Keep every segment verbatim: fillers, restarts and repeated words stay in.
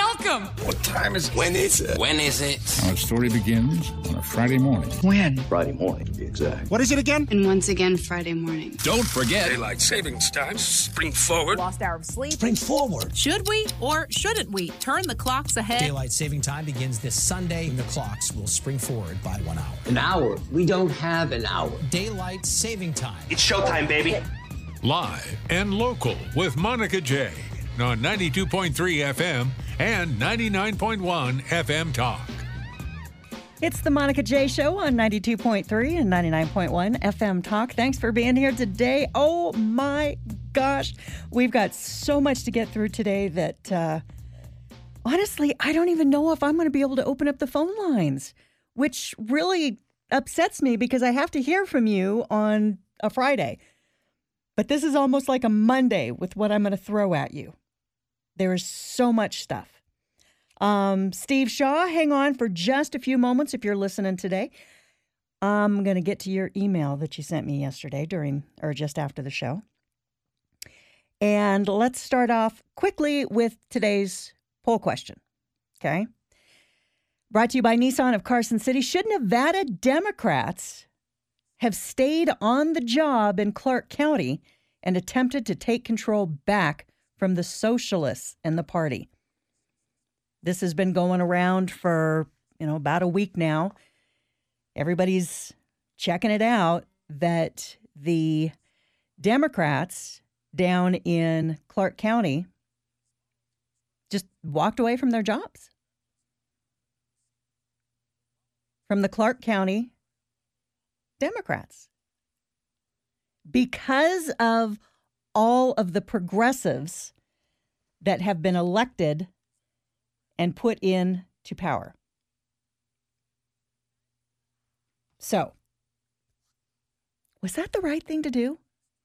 Welcome. What time is it? When is it? When is it? Our story begins on a Friday morning. When? Friday morning, to be exact. What is it again? And once again, Friday morning. Don't forget daylight savings time. Spring forward. Lost hour of sleep. Spring forward. Should we or shouldn't we turn the clocks ahead? Daylight saving time begins this Sunday, and the clocks will spring forward by one hour. An hour? We don't have an hour. Daylight saving time. It's showtime, baby. Live and local with Monica J on ninety-two point three F M and ninety-nine point one F M Talk. It's the Monica J Show on ninety-two point three and ninety-nine point one F M Talk. Thanks for being here today. Oh my gosh, we've got so much to get through today that uh, honestly, I don't even know if I'm going to be able to open up the phone lines, which really upsets me because I have to hear from you on a Friday. But this is almost like a Monday with what I'm going to throw at you. There is so much stuff. Um, Steve Shaw, hang on for just a few moments if you're listening today. I'm going to get to your email that you sent me yesterday during or just after the show. And let's start off quickly with today's poll question. Okay. Brought to you by Nissan of Carson City. Should Nevada Democrats have stayed on the job in Clark County and attempted to take control back from the socialists in the party? This has been going around for, you know, about a week now. Everybody's checking it out that the Democrats down in Clark County just walked away from their jobs. From the Clark County Democrats. Because of all of the progressives that have been elected and put in to power. So, was that the right thing to do?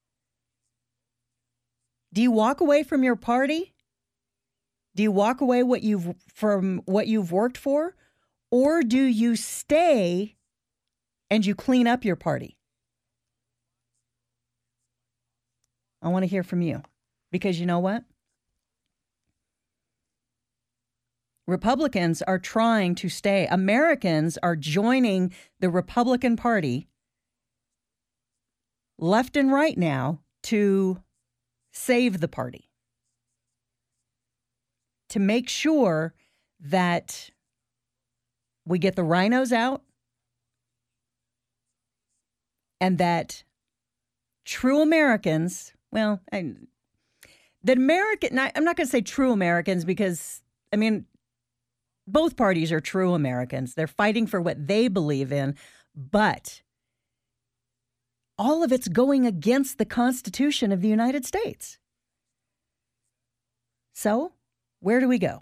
Do you walk away from your party? Do you walk away what you've from what you've worked for? Or do you stay and you clean up your party? I want to hear from you because you know what? Republicans are trying to stay. Americans are joining the Republican Party left and right now to save the party, to make sure that we get the rhinos out and that true Americans, well, I, that American, I'm not going to say true Americans because, I mean, both parties are true Americans. They're fighting for what they believe in, but all of it's going against the Constitution of the United States. So, where do we go?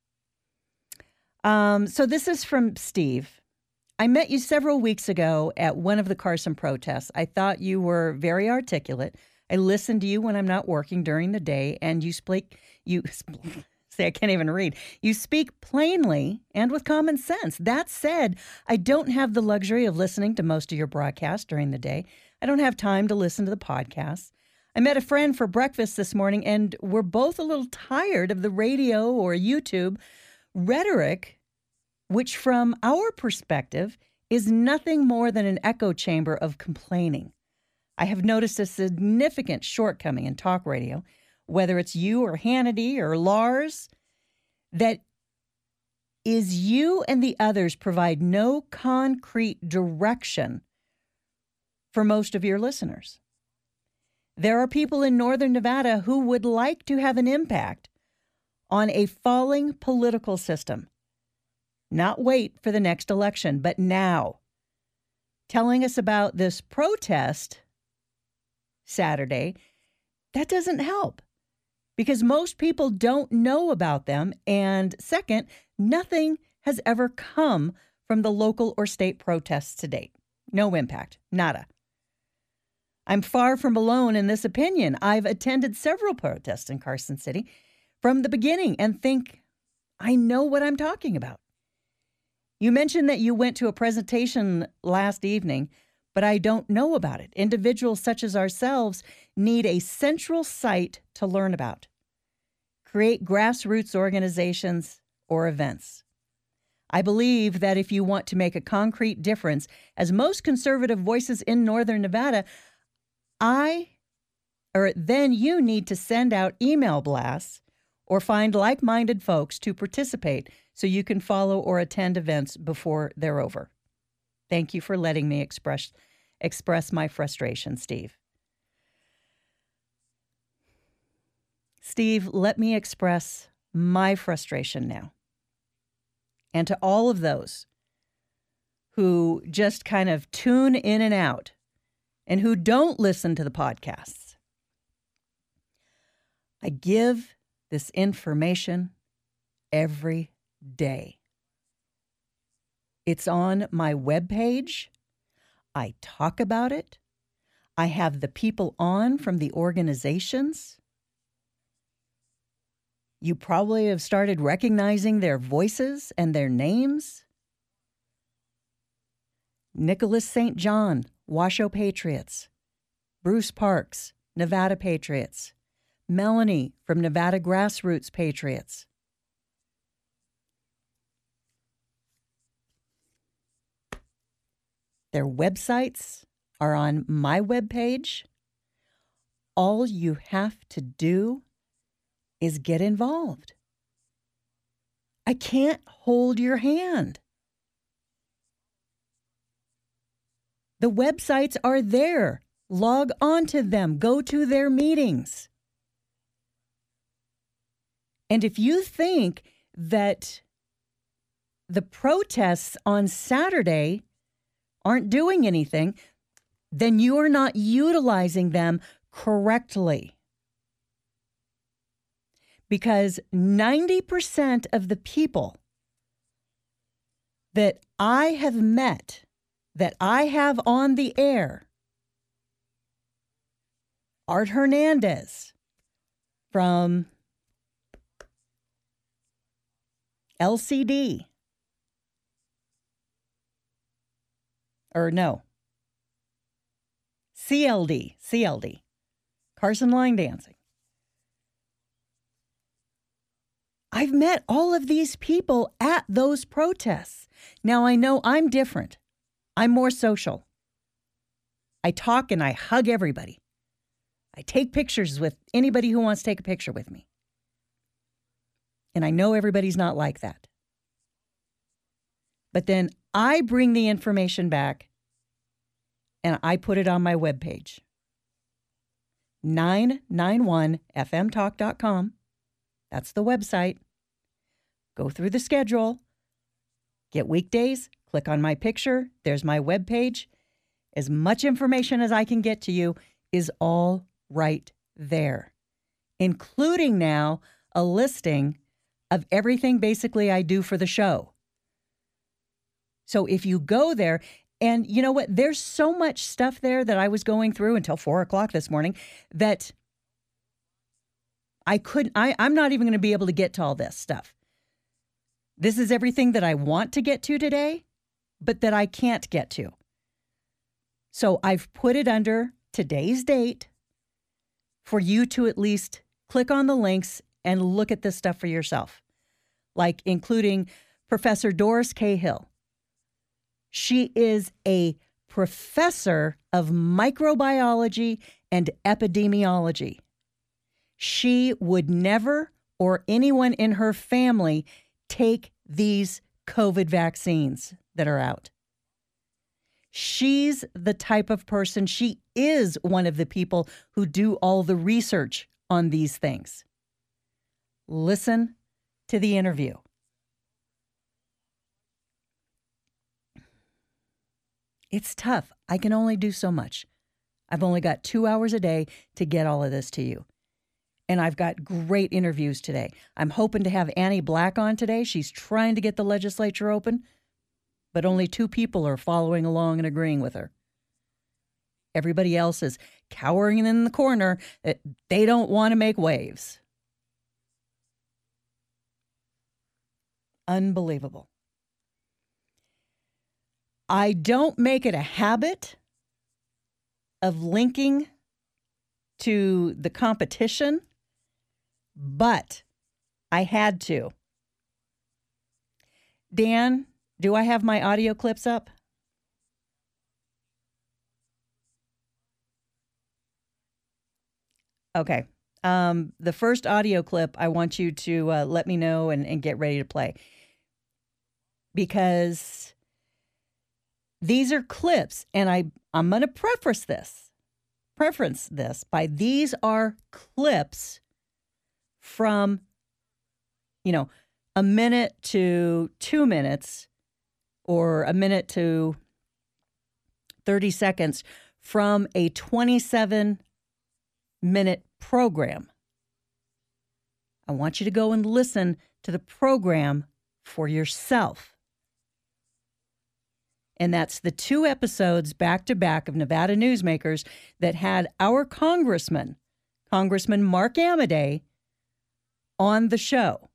Um, so this is from Steve. I met you several weeks ago at one of the Carson protests. I thought you were very articulate. I listen to you when I'm not working during the day, and you speak, you say, I can't even read. You speak plainly and with common sense. That said, I don't have the luxury of listening to most of your broadcasts during the day. I don't have time to listen to the podcasts. I met a friend for breakfast this morning, and we're both a little tired of the radio or YouTube rhetoric, which from our perspective is nothing more than an echo chamber of complaining. I have noticed a significant shortcoming in talk radio, whether it's you or Hannity or Lars, that is you and the others provide no concrete direction for most of your listeners. There are people in Northern Nevada who would like to have an impact on a falling political system. Not wait for the next election, but now. Telling us about this protest Saturday, that doesn't help because most people don't know about them. And second, nothing has ever come from the local or state protests to date. No impact, nada. I'm far from alone in this opinion. I've attended several protests in Carson City from the beginning and think I know what I'm talking about. You mentioned that you went to a presentation last evening, but I don't know about it. Individuals such as ourselves need a central site to learn about. Create grassroots organizations or events. I believe that if you want to make a concrete difference, as most conservative voices in Northern Nevada, I, or then you need to send out email blasts or find like-minded folks to participate so you can follow or attend events before they're over. Thank you for letting me express express my frustration, Steve. Steve, let me express my frustration now. And to all of those who just kind of tune in and out and who don't listen to the podcasts, I give this information every day. It's on my webpage. I talk about it. I have the people on from the organizations. You probably have started recognizing their voices and their names. Nicholas Saint John, Washoe Patriots. Bruce Parks, Nevada Patriots. Melanie from Nevada Grassroots Patriots. Their websites are on my webpage. All you have to do is get involved. I can't hold your hand. The websites are there. Log on to them. Go to their meetings. And if you think that the protests on Saturday aren't doing anything, then you are not utilizing them correctly. Because ninety percent of the people that I have met, that I have on the air, Art Hernandez from L C D, or no, C L D, C L D, Carson Line Dancing. I've met all of these people at those protests. Now, I know I'm different. I'm more social. I talk and I hug everybody. I take pictures with anybody who wants to take a picture with me. And I know everybody's not like that. But then I bring the information back and I put it on my webpage. nine nine one f m talk dot com. That's the website. Go through the schedule. Get weekdays. Click on my picture. There's my webpage. As much information as I can get to you is all right there, including now a listing of everything basically I do for the show. So if you go there, and you know what? There's so much stuff there that I was going through until four o'clock this morning that I couldn't, I, I'm not even going to be able to get to all this stuff. This is everything that I want to get to today, but that I can't get to. So I've put it under today's date for you to at least click on the links and look at this stuff for yourself, like including Professor Doris Cahill. She is a professor of microbiology and epidemiology. She would never, or anyone in her family, take these COVID vaccines that are out. She's the type of person, she is one of the people who do all the research on these things. Listen to the interview. It's tough. I can only do so much. I've only got two hours a day to get all of this to you. And I've got great interviews today. I'm hoping to have Annie Black on today. She's trying to get the legislature open, but only two people are following along and agreeing with her. Everybody else is cowering in the corner. They don't want to make waves. Unbelievable. I don't make it a habit of linking to the competition, but I had to. Dan, do I have my audio clips up? Okay. Um, the first audio clip, I want you to uh, let me know and, and get ready to play. Because these are clips, and I, I'm going to preface this, preference this by these are clips from, you know, a minute to two minutes or a minute to thirty seconds from a twenty-seven minute program. I want you to go and listen to the program for yourself. And that's the two episodes back to back of Nevada Newsmakers that had our congressman, Congressman Mark Amodei, on the show.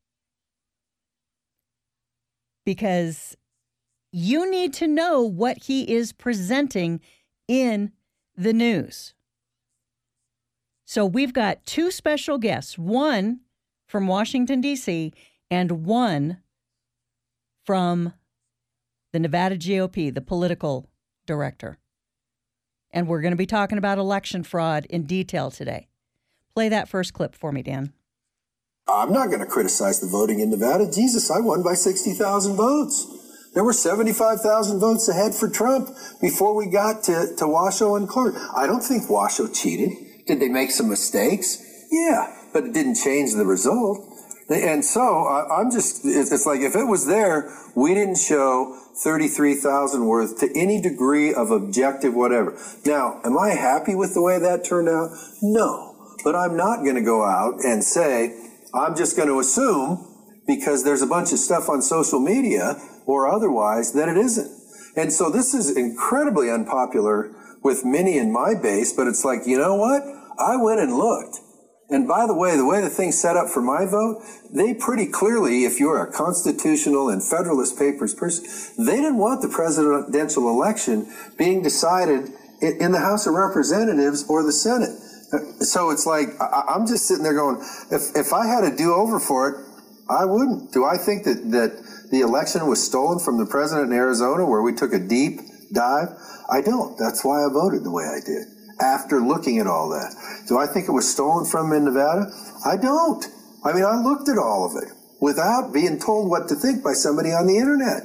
Because you need to know what he is presenting in the news. So we've got two special guests, one from Washington, D C, and one from the Nevada G O P, the political director. And we're going to be talking about election fraud in detail today. Play that first clip for me, Dan. I'm not going to criticize the voting in Nevada. Jesus, I won by sixty thousand votes. There were seventy-five thousand votes ahead for Trump before we got to, to Washoe and Clark. I don't think Washoe cheated. Did they make some mistakes? Yeah, but it didn't change the result. And so I, I'm just, it's like if it was there, we didn't show thirty-three thousand worth to any degree of objective whatever. Now, am I happy with the way that turned out? No, but I'm not going to go out and say, I'm just going to assume because there's a bunch of stuff on social media or otherwise that it isn't. And so this is incredibly unpopular with many in my base, but it's like, you know what? I went and looked. And by the way, the way the thing's set up for my vote, they pretty clearly, if you're a constitutional and Federalist Papers person, they didn't want the presidential election being decided in the House of Representatives or the Senate. So it's like, I'm just sitting there going, if, if I had a do-over for it, I wouldn't. Do I think that, that the election was stolen from the president in Arizona where we took a deep dive? I don't. That's why I voted the way I did. After looking at all that. Do I think it was stolen from in Nevada? I don't. I mean, I looked at all of it without being told what to think by somebody on the internet.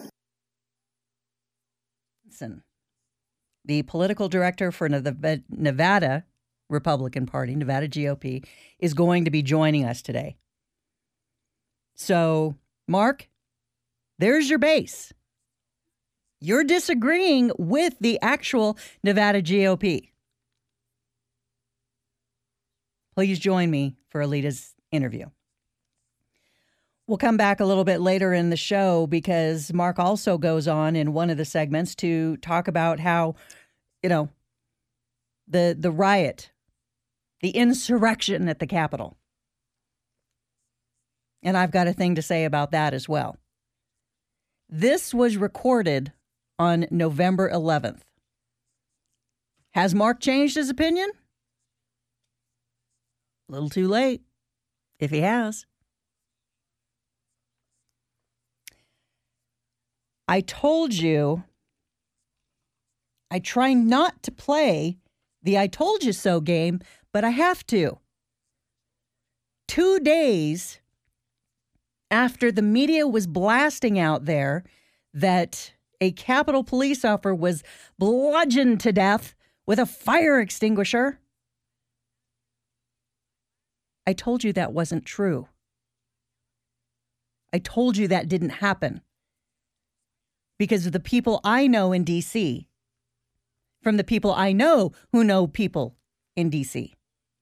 Listen, the political director for the Nevada Republican Party, Nevada G O P, is going to be joining us today. So, Mark, there's your base. You're disagreeing with the actual Nevada G O P. Please join me for Alita's interview. We'll come back a little bit later in the show because Mark also goes on in one of the segments to talk about how, you know, the the riot, the insurrection at the Capitol. And I've got a thing to say about that as well. This was recorded on November eleventh. Has Mark changed his opinion? A little too late, if he has. I told you I try not to play the I told you so game, but I have to. Two days after the media was blasting out there that a Capitol police officer was bludgeoned to death with a fire extinguisher, I told you that wasn't true. I told you that didn't happen. Because of the people I know in D C, from the people I know who know people in D C.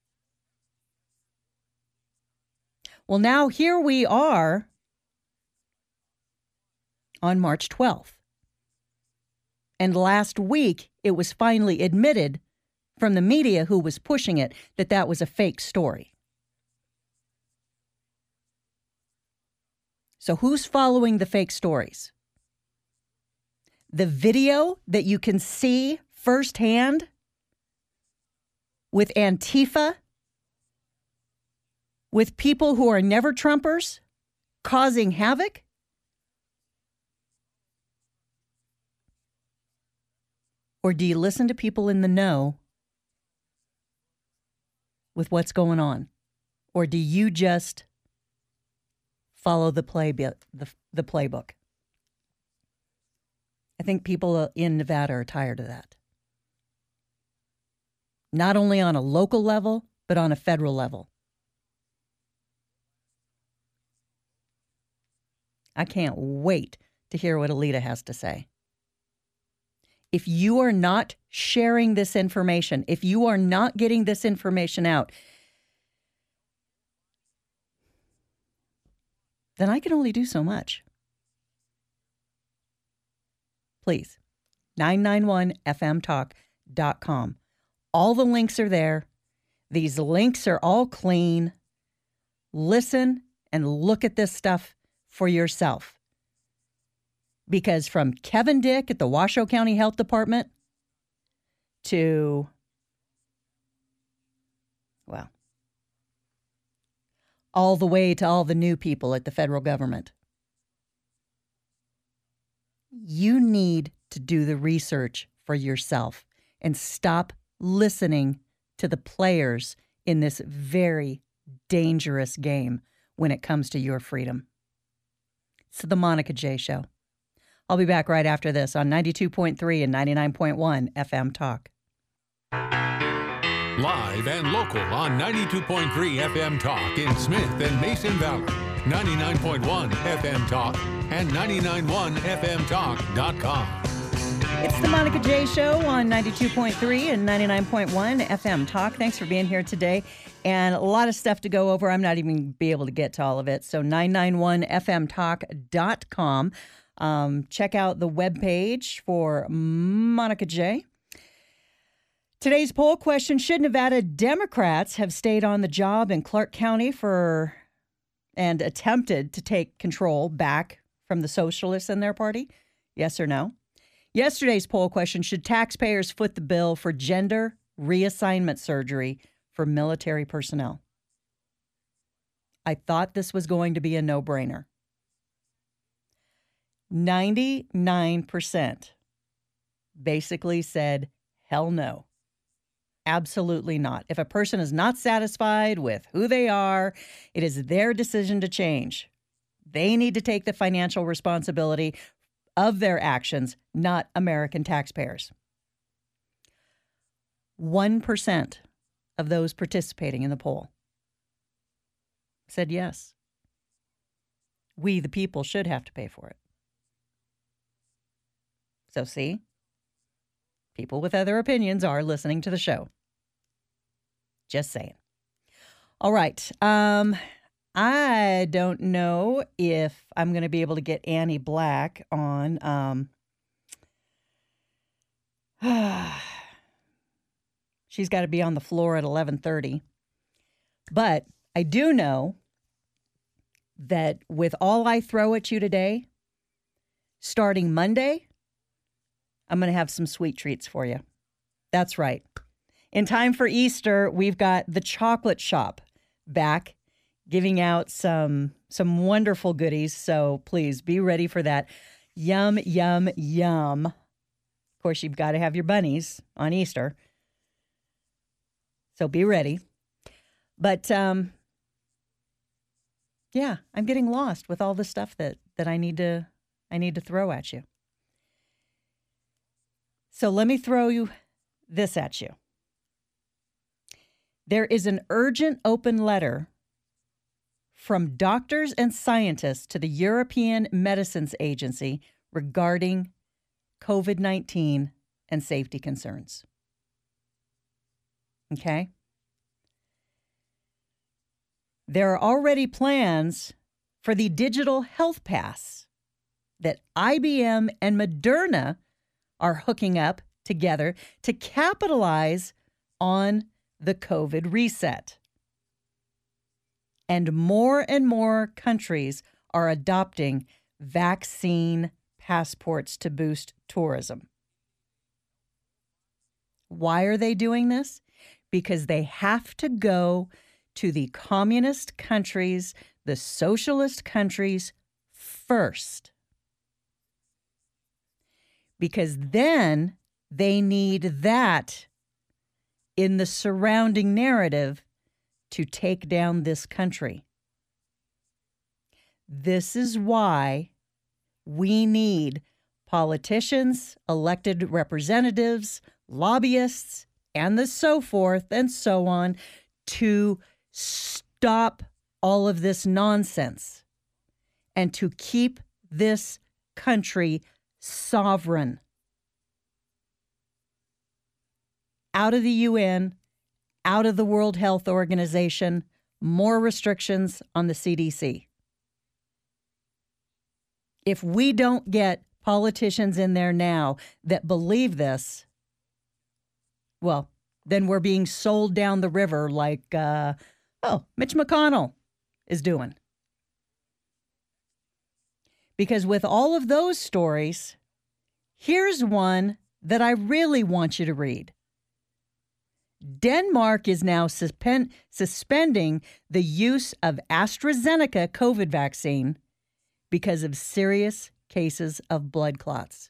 Well, now here we are on March twelfth. And last week, it was finally admitted from the media who was pushing it that that was a fake story. So who's following the fake stories? The video that you can see firsthand with Antifa, with people who are never Trumpers causing havoc? Or do you listen to people in the know with what's going on? Or do you just follow the play the, the playbook? I think people in Nevada are tired of that. Not only on a local level, but on a federal level. I can't wait to hear what Alita has to say. If you are not sharing this information, if you are not getting this information out, then I can only do so much. Please, nine nine one F M talk dot com. All the links are there. These links are all clean. Listen and look at this stuff for yourself. Because from Kevin Dick at the Washoe County Health Department to, well, all the way to all the new people at the federal government, you need to do the research for yourself and stop listening to the players in this very dangerous game when it comes to your freedom. It's the Monica J. Show. I'll be back right after this on ninety-two point three and ninety-nine point one F M Talk. Live and local on ninety-two point three F M Talk in Smith and Mason Valley, ninety-nine point one F M Talk, and ninety-nine point one F M talk dot com. It's the Monica J. Show on ninety-two point three and ninety-nine point one F M Talk. Thanks for being here today. And a lot of stuff to go over. I'm not even going to be able to get to all of it. So nine nine one F M talk dot com. Um, check out the webpage for Monica J. Today's poll question: should Nevada Democrats have stayed on the job in Clark County for and attempted to take control back from the socialists in their party? Yes or no? Yesterday's poll question: should taxpayers foot the bill for gender reassignment surgery for military personnel? I thought this was going to be a no-brainer. ninety-nine percent basically said, hell no. Absolutely not. If a person is not satisfied with who they are, it is their decision to change. They need to take the financial responsibility of their actions, not American taxpayers. one percent of those participating in the poll said yes. We, the people, should have to pay for it. So see, people with other opinions are listening to the show. Just saying. All right. Um, I don't know if I'm going to be able to get Annie Black on. Um, she's got to be on the floor at eleven thirty. But I do know that with all I throw at you today, starting Monday, I'm going to have some sweet treats for you. That's right. In time for Easter, we've got the Chocolate Shop back, giving out some some wonderful goodies. So please be ready for that. Yum, yum, yum. Of course, you've got to have your bunnies on Easter. So be ready. But um, yeah, I'm getting lost with all the stuff that that I need to I need to throw at you. So let me throw you this at you. There is an urgent open letter from doctors and scientists to the European Medicines Agency regarding COVID nineteen and safety concerns. Okay? There are already plans for the digital health pass that I B M and Moderna are hooking up together to capitalize on the COVID reset. And more and more countries are adopting vaccine passports to boost tourism. Why are they doing this? Because they have to go to the communist countries, the socialist countries first. Because then They need that in the surrounding narrative to take down this country. This is why we need politicians, elected representatives, lobbyists, and the so forth and so on to stop all of this nonsense and to keep this country sovereign. Out of the U N, out of the World Health Organization, more restrictions on the C D C. If we don't get politicians in there now that believe this, well, then we're being sold down the river like, uh, oh, Mitch McConnell is doing. Because with all of those stories, here's one that I really want you to read. Denmark is now suspend, suspending the use of AstraZeneca COVID vaccine because of serious cases of blood clots.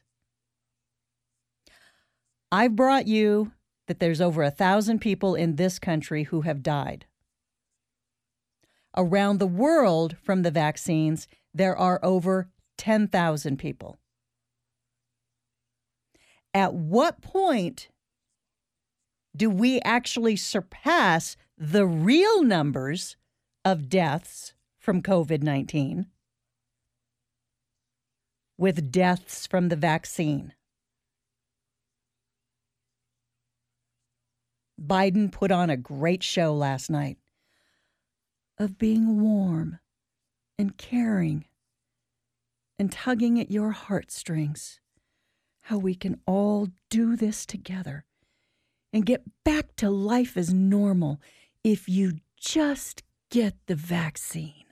I've brought you that there's over a thousand people in this country who have died. Around the world from the vaccines, there are over ten thousand people. At what point do we actually surpass the real numbers of deaths from COVID nineteen with deaths from the vaccine? Biden put on a great show last night of being warm and caring and tugging at your heartstrings, how we can all do this together and get back to life as normal if you just get the vaccine.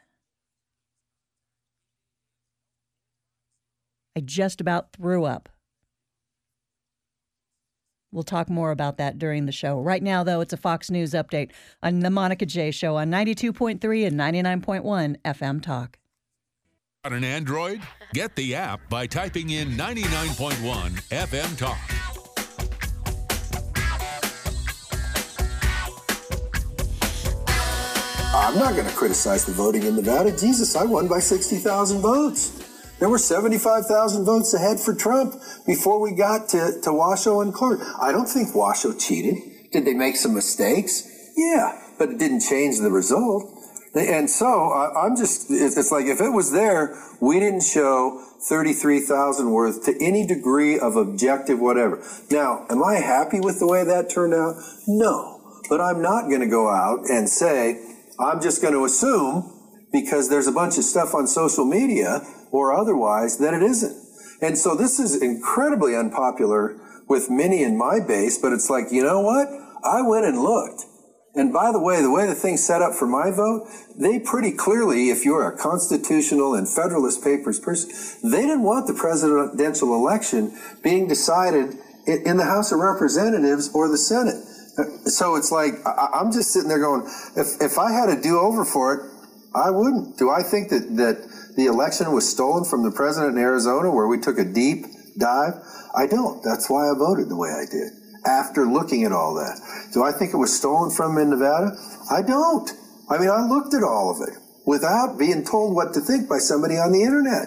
I just about threw up. We'll talk more about that during the show. Right now, though, it's a Fox News update on the Monica J Show on ninety-two point three and ninety-nine point one F M Talk. On an Android? Get the app by typing in ninety-nine point one F M Talk. I'm not going to criticize the voting in Nevada. Jesus, I won by sixty thousand votes. There were seventy-five thousand votes ahead for Trump before we got to, to Washoe and Clark. I don't think Washoe cheated. Did they make some mistakes? Yeah, but it didn't change the result. And so I, I'm just, it's like if it was there, we didn't show thirty-three thousand worth to any degree of objective whatever. Now, am I happy with the way that turned out? No, but I'm not going to go out and say, I'm just going to assume because there's a bunch of stuff on social media or otherwise that it isn't. And so this is incredibly unpopular with many in my base, but it's like, you know what? I went and looked. And by the way, the way the thing's set up for my vote, they pretty clearly, if you're a constitutional and Federalist Papers person, they didn't want the presidential election being decided in the House of Representatives or the Senate. So it's like, I'm just sitting there going, if, if I had a do-over for it, I wouldn't. Do I think that, that the election was stolen from the president in Arizona where we took a deep dive? I don't. That's why I voted the way I did after looking at all that. Do I think it was stolen from in Nevada? I don't. I mean, I looked at all of it without being told what to think by somebody on the internet.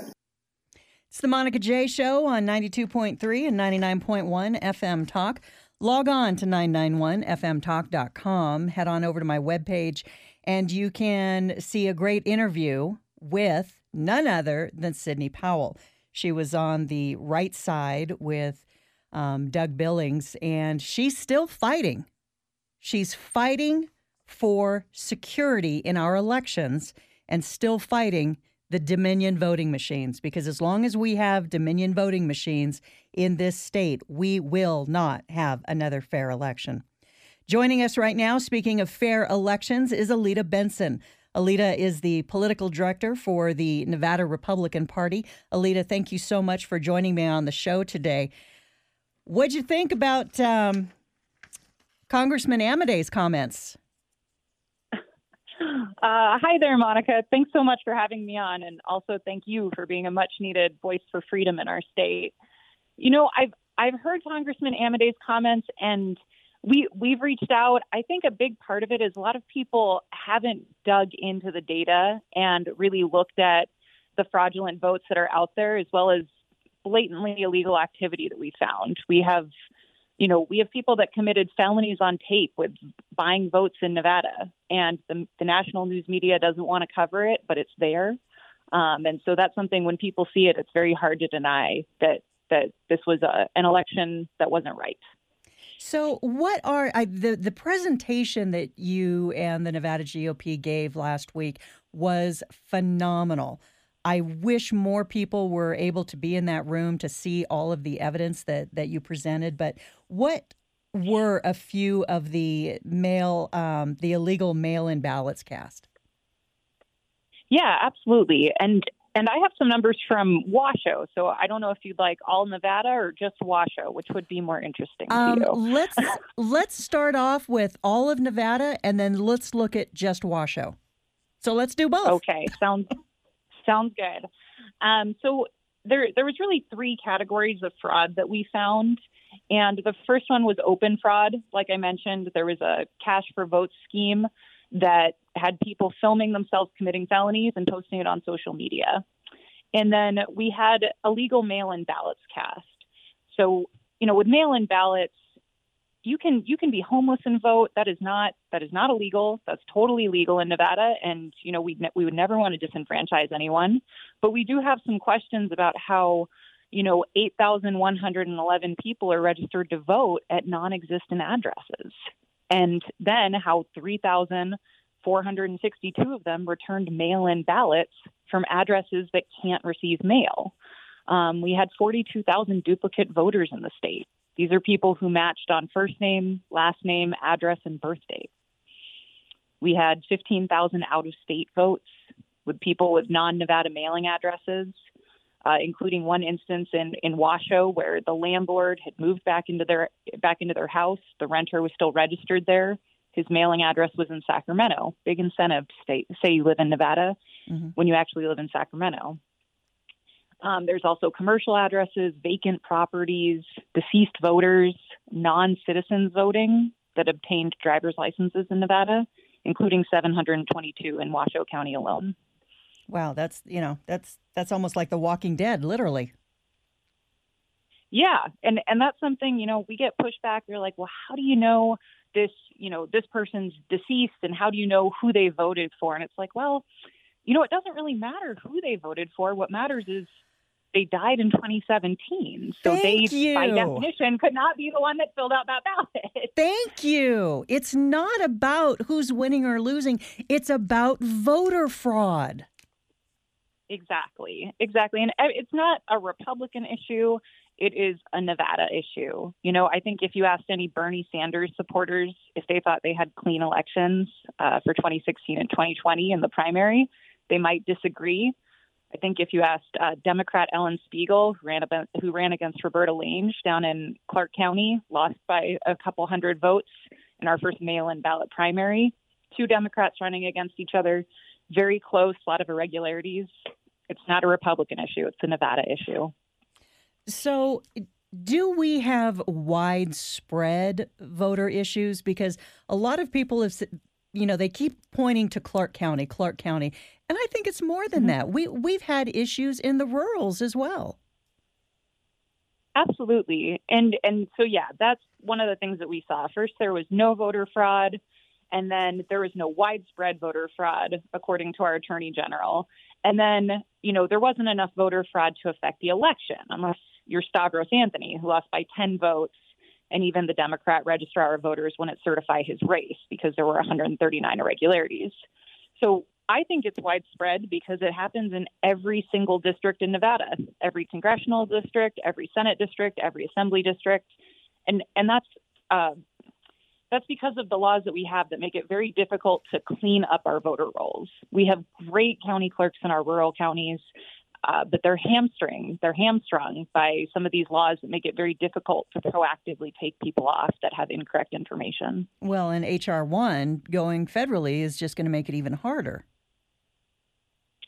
It's the Monica J Show on ninety-two point three and ninety-nine point one F M Talk. Log on to nine nine one F M talk dot com. Head on over to my webpage, and you can see a great interview with none other than Sidney Powell. She was on the right side with um, Doug Billings, and she's still fighting. She's fighting for security in our elections and still fighting the Dominion voting machines, because as long as we have Dominion voting machines in this state, we will not have another fair election. Joining us right now, speaking of fair elections, is Alita Benson. Alita is the political director for the Nevada Republican Party. Alita, thank you so much for joining me on the show today. What'd you think about um, Congressman Amade's comments? Uh, hi there, Monica. Thanks so much for having me on. And also thank you for being a much needed voice for freedom in our state. You know, I've I've heard Congressman Amadee's comments, and we, we've reached out. I think a big part of it is a lot of people haven't dug into the data and really looked at the fraudulent votes that are out there, as well as blatantly illegal activity that we found. We have, you know, we have people that committed felonies on tape with buying votes in Nevada, and the, the national news media doesn't want to cover it, but it's there. Um, and so that's something, when people see it, it's very hard to deny that that this was a, an election that wasn't right. So what are I, the, the presentation that you and the Nevada G O P gave last week was phenomenal. I wish more people were able to be in that room to see all of the evidence that, that you presented. But what were a few of the mail, um, the illegal mail-in ballots cast? Yeah, absolutely. And and I have some numbers from Washoe. So I don't know if you'd like all Nevada or just Washoe, which would be more interesting um, to you. let's let's start off with all of Nevada, and then let's look at just Washoe. So let's do both. Okay, sounds sounds good. Um, so there there was really three categories of fraud that we found. And the first one was open fraud. Like I mentioned, there was a cash for votes scheme that had people filming themselves committing felonies and posting it on social media. And then we had illegal mail-in ballots cast. So, you know, with mail-in ballots, you can you can be homeless and vote. That is not that is not illegal. That's totally legal in Nevada. And, you know, we ne- we would never want to disenfranchise anyone. But we do have some questions about how, you know, eight thousand one hundred eleven people are registered to vote at non-existent addresses. And then how three thousand four hundred sixty-two of them returned mail-in ballots from addresses that can't receive mail. Um, we had forty-two thousand duplicate voters in the state. These are people who matched on first name, last name, address, and birth date. We had fifteen thousand out-of-state votes with people with non-Nevada mailing addresses, uh, including one instance in, in Washoe where the landlord had moved back into their back into their house. The renter was still registered there. His mailing address was in Sacramento. Big incentive to stay, say you live in Nevada mm-hmm. when you actually live in Sacramento. Um, there's also commercial addresses, vacant properties, deceased voters, non-citizens voting that obtained driver's licenses in Nevada, including seven hundred twenty-two in Washoe County alone. Wow, that's, you know, that's that's almost like The Walking Dead, literally. Yeah, and and that's something, you know, we get pushback. They're like, well, how do you know this, you know, this person's deceased, and how do you know who they voted for? And it's like, well, you know, it doesn't really matter who they voted for. What matters is they died in twenty seventeen. So Thank they, you. by definition, could not be the one that filled out that ballot. Thank you. It's not about who's winning or losing. It's about voter fraud. Exactly. Exactly. And it's not a Republican issue. It is a Nevada issue. You know, I think if you asked any Bernie Sanders supporters if they thought they had clean elections uh, for twenty sixteen and twenty twenty in the primary, they might disagree. I think if you asked uh, Democrat Ellen Spiegel, who ran, about, who ran against Roberta Lange down in Clark County, lost by a couple hundred votes in our first mail-in ballot primary, two Democrats running against each other, very close, a lot of irregularities. It's not a Republican issue. It's a Nevada issue. So do we have widespread voter issues? Because a lot of people have, you know, they keep pointing to Clark County, Clark County. And I think it's more than mm-hmm. that. We, we've had issues in the rurals as well. Absolutely. And and so, yeah, that's one of the things that we saw. First, there was no voter fraud. And then there was no widespread voter fraud, according to our attorney general. And then, you know, there wasn't enough voter fraud to affect the election, unless you're Stavros Anthony, who lost by ten votes, and even the Democrat registrar of voters wouldn't certify his race because there were one hundred thirty-nine irregularities. So I think it's widespread because it happens in every single district in Nevada, every congressional district, every Senate district, every assembly district. And, and that's uh, That's because of the laws that we have that make it very difficult to clean up our voter rolls. We have great county clerks in our rural counties, uh, but they're hamstring, they're hamstrung by some of these laws that make it very difficult to proactively take people off that have incorrect information. Well, and H R one going federally is just going to make it even harder.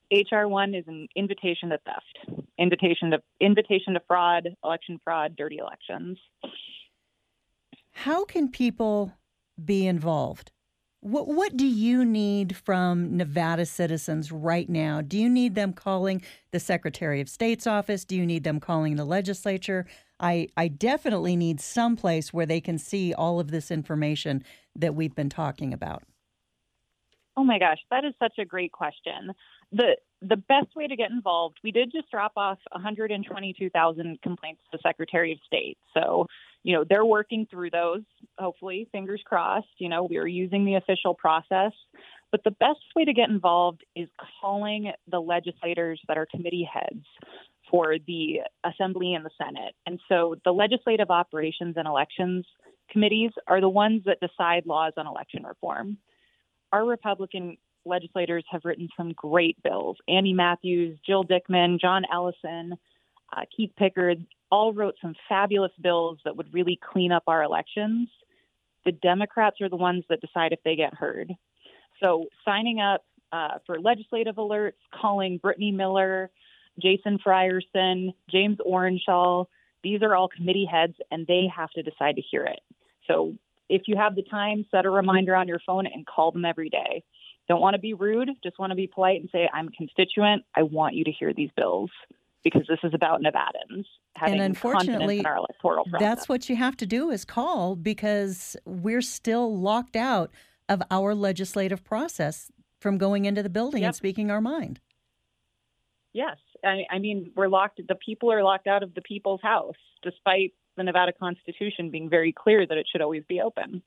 H R one is an invitation to theft, invitation to invitation to fraud, election fraud, dirty elections. How can people be involved? What what do you need from Nevada citizens right now? Do you need them calling the Secretary of State's office? Do you need them calling the legislature? I, I definitely need some place where they can see all of this information that we've been talking about. Oh my gosh, that is such a great question. The the best way to get involved, we did just drop off one hundred twenty-two thousand complaints to the Secretary of State. So, you know, they're working through those, hopefully, fingers crossed. You know, we are using the official process. But the best way to get involved is calling the legislators that are committee heads for the Assembly and the Senate. And so the Legislative Operations and Elections Committees are the ones that decide laws on election reform. Our Republican legislators have written some great bills. Andy Matthews, Jill Dickman, John Ellison, uh, Keith Pickard all wrote some fabulous bills that would really clean up our elections. The Democrats are the ones that decide if they get heard. So signing up uh, for legislative alerts, calling Brittany Miller, Jason Frierson, James Orenshaw, these are all committee heads, and they have to decide to hear it. So if you have the time, set a reminder on your phone and call them every day. Don't want to be rude, just want to be polite and say, I'm a constituent. I want you to hear these bills because this is about Nevadans having and unfortunately, confidence in our electoral process. That's what you have to do is call because we're still locked out of our legislative process from going into the building Yep. and speaking our mind. Yes. I, I mean, we're locked. The people are locked out of the people's house, despite the Nevada Constitution being very clear that it should always be open.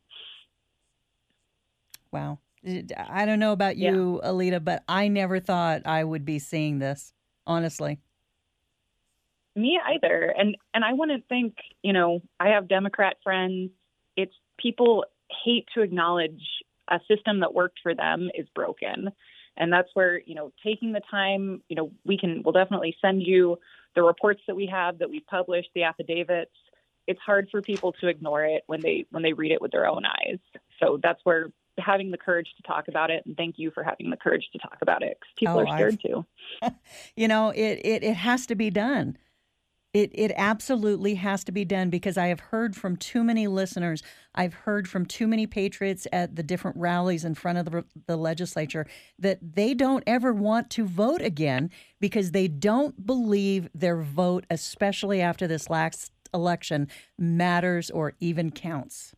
Wow. I don't know about you, yeah. Alita, but I never thought I would be seeing this, honestly. Me either. And and I wouldn't think, you know, I have Democrat friends. It's people hate to acknowledge a system that worked for them is broken. And that's where, you know, taking the time, you know, we can, we'll definitely send you the reports that we have that we've published, the affidavits. It's hard for people to ignore it when they when they read it with their own eyes. So that's where having the courage to talk about it, and thank you for having the courage to talk about it, because people oh, are scared I've, to. You know, it, it it has to be done. It it absolutely has to be done because I have heard from too many listeners. I've heard from too many patriots at the different rallies in front of the, the legislature that they don't ever want to vote again because they don't believe their vote, especially after this last election, matters or even counts.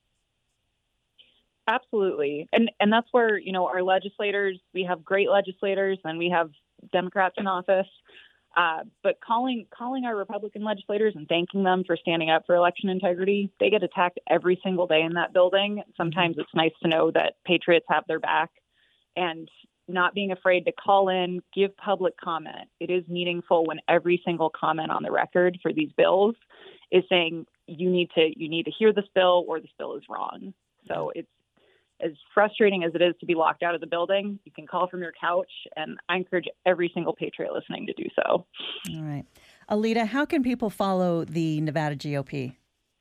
Absolutely. And and that's where, you know, our legislators, we have great legislators and we have Democrats in office. Uh, but calling calling our Republican legislators and thanking them for standing up for election integrity, they get attacked every single day in that building. Sometimes it's nice to know that patriots have their back, and not being afraid to call in, give public comment. It is meaningful when every single comment on the record for these bills is saying you need to you need to hear this bill or this bill is wrong. So it's as frustrating as it is to be locked out of the building, you can call from your couch, and I encourage every single patriot listening to do so. All right. Alita, how can people follow the Nevada G O P?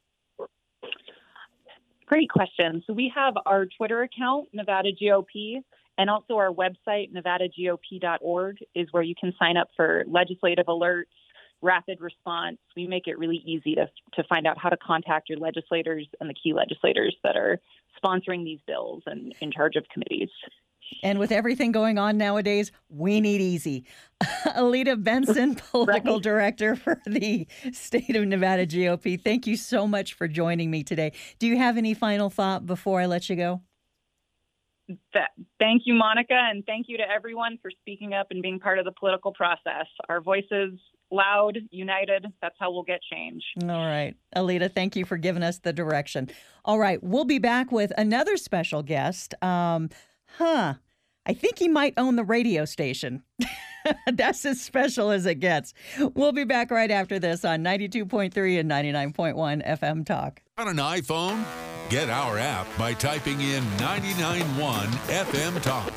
Great question. So we have our Twitter account, Nevada G O P, and also our website, nevada G O P dot org, is where you can sign up for legislative alerts, rapid response. We make it really easy to to find out how to contact your legislators and the key legislators that are sponsoring these bills and in charge of committees. And with everything going on nowadays, we need easy. Alita Benson, political right. director for the state of Nevada G O P. Thank you so much for joining me today. Do you have any final thought before I let you go? That, thank you, Monica, and thank you to everyone for speaking up and being part of the political process. Our voices loud, united, that's how we'll get change. All right. Alita, thank you for giving us the direction. All right. We'll be back with another special guest. Um, huh. I think he might own the radio station. That's as special as it gets. We'll be back right after this on ninety-two point three and ninety-nine point one F M Talk. On an iPhone? Get our app by typing in ninety-nine point one F M Talk.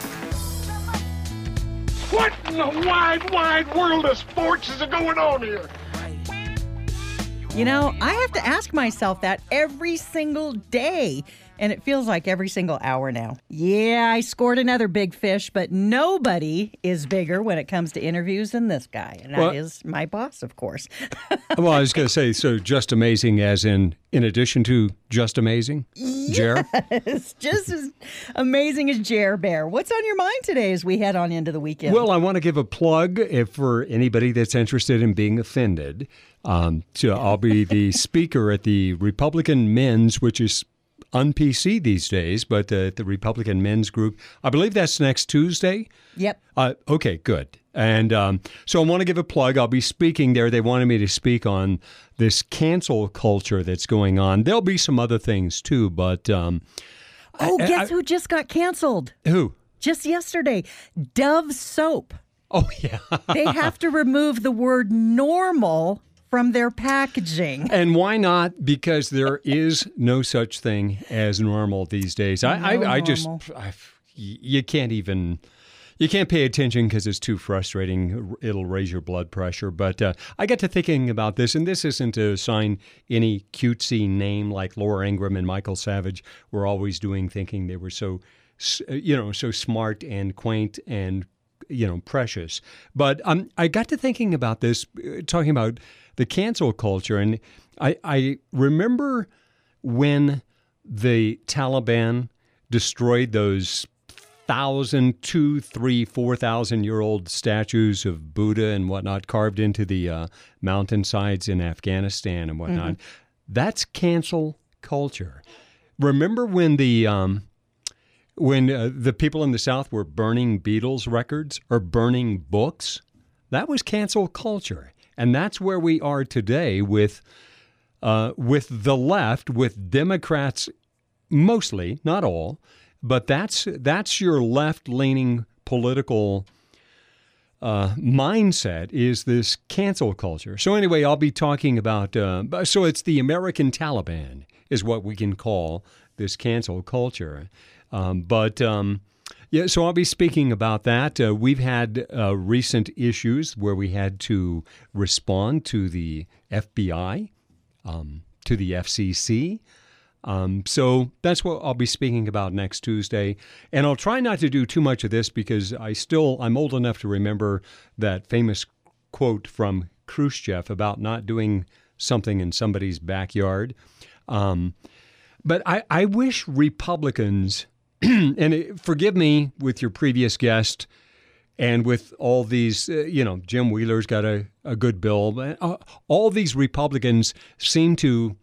What in the wide, wide world of sports is going on here? You know, I have to ask myself that every single day. And it feels like every single hour now. Yeah, I scored another big fish, but nobody is bigger when it comes to interviews than this guy. And Well- that is my boss, of course. Well, I was going to say, so just amazing as in, in addition to just amazing? Jer? It's just as amazing as Jer Bear. What's on your mind today as we head on into the weekend? Well, I want to give a plug if for anybody that's interested in being offended. Um, so I'll be the speaker at the Republican Men's, which is un-P C these days, but uh, the Republican Men's Group. I believe that's next Tuesday. Yep. Uh, okay, good. And um, so I want to give a plug. I'll be speaking there. They wanted me to speak on this cancel culture that's going on. There'll be some other things too, but um, Oh, I- guess I- who just got canceled? who? Just yesterday. Dove soap. Oh, yeah. They have to remove the word normal from their packaging. And why not? Because there is no such thing as normal these days. I, No I, I just, normal. I, you can't even, you can't pay attention because it's too frustrating. It'll raise your blood pressure. But uh, I got to thinking about this, and this isn't to assign any cutesy name like Laura Ingraham and Michael Savage were always doing, thinking they were so, you know, so smart and quaint and, you know, precious. But um, I got to thinking about this, uh, talking about the cancel culture. And I, I remember when the Taliban destroyed those thousand, two, three, four thousand year old statues of Buddha and whatnot carved into the uh, mountainsides in Afghanistan and whatnot. Mm-hmm. That's cancel culture. Remember when the um, when uh, the people in the South were burning Beatles records or burning books? That was cancel culture. And that's where we are today with uh, with the left, with Democrats mostly, not all, but that's that's your left-leaning political uh, mindset is this cancel culture. So anyway, I'll be talking about, uh, so it's the American Taliban is what we can call this cancel culture. Um, but... Um, Yeah, so I'll be speaking about that. Uh, we've had uh, recent issues where we had to respond to the F B I, um, to the F C C. Um, so that's what I'll be speaking about next Tuesday. And I'll try not to do too much of this because I still, I'm old enough to remember that famous quote from Khrushchev about not doing something in somebody's backyard. Um, but I, I wish Republicans... and it, forgive me with your previous guest and with all these, uh, you know, Jim Wheeler's got a, a good bill. But, uh, all these Republicans seem to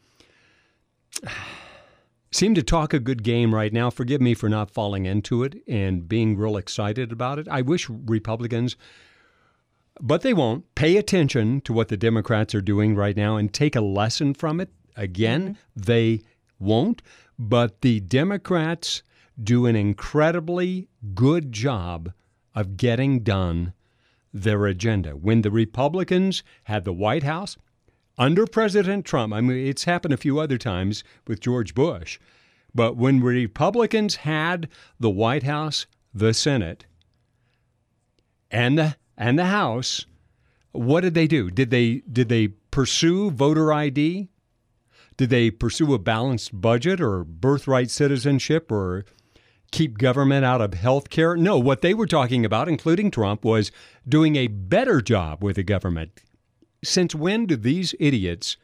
seem to talk a good game right now. Forgive me for not falling into it and being real excited about it. I wish Republicans, but they won't, pay attention to what the Democrats are doing right now and take a lesson from it. Again, mm-hmm. They won't. But the Democrats do an incredibly good job of getting done their agenda. When the Republicans had the White House under President Trump, I mean, it's happened a few other times with George Bush, but when Republicans had the White House, the Senate, and the and the House, what did they do? Did they did they pursue voter I D? Did they pursue a balanced budget or birthright citizenship or keep government out of health care? No, what they were talking about, including Trump, was doing a better job with the government. Since when do these idiots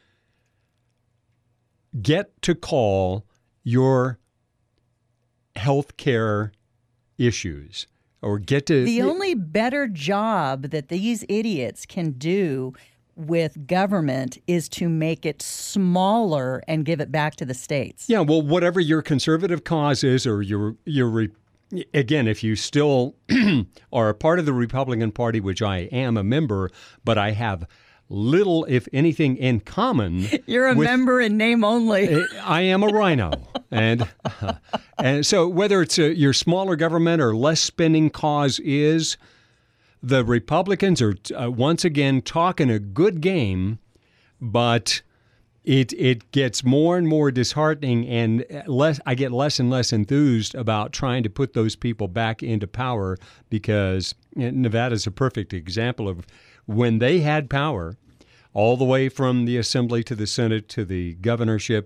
get to call your health care issues or get to... The only better job that these idiots can do with government is to make it smaller and give it back to the states. Yeah, well, whatever your conservative cause is, or your your re, again, if you still are a part of the Republican Party, which I am a member, but I have little, if anything, in common. You're a with, member in name only. I am a rhino, and uh, and so whether it's a, your smaller government or less spending cause is. The Republicans are uh, once again talking a good game, but it it gets more and more disheartening, and less. I get less and less enthused about trying to put those people back into power because Nevada's a perfect example of when they had power, all the way from the Assembly to the Senate to the governorship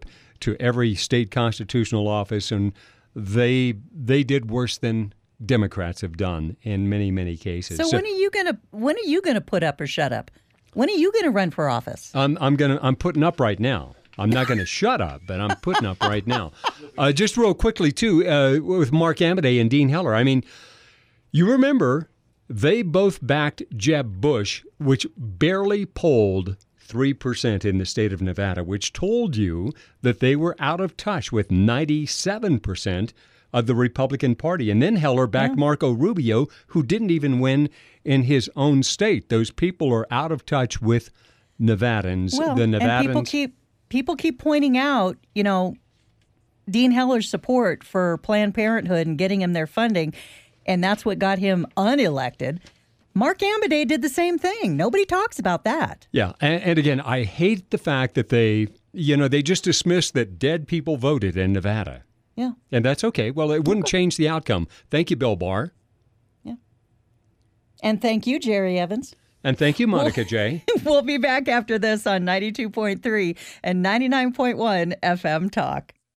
to every state constitutional office, and they they did worse than Democrats have done in many, many cases. So, so when are you gonna when are you gonna put up or shut up? When are you gonna run for office? I'm I'm gonna I'm putting up right now. I'm not going to shut up, but I'm putting up right now. Uh, just real quickly, too, uh, with Mark Amodei and Dean Heller. I mean, you remember they both backed Jeb Bush, which barely polled three percent in the state of Nevada, which told you that they were out of touch with ninety-seven percent of the Republican Party. And then Heller backed yeah. Marco Rubio, who didn't even win in his own state. Those people are out of touch with Nevadans. Well, the Nevadans. And people keep People keep pointing out, you know, Dean Heller's support for Planned Parenthood and getting him their funding, and that's what got him unelected. Mark Amodei did the same thing. Nobody talks about that. Yeah, and, and again, I hate the fact that they, you know, they just dismissed that dead people voted in Nevada. Yeah. And that's okay. Well, it wouldn't change the outcome. Thank you, Bill Barr. Yeah. And thank you, Jerry Evans. And thank you, Monica we'll, J. We'll be back after this on ninety-two point three and ninety-nine point one F M Talk.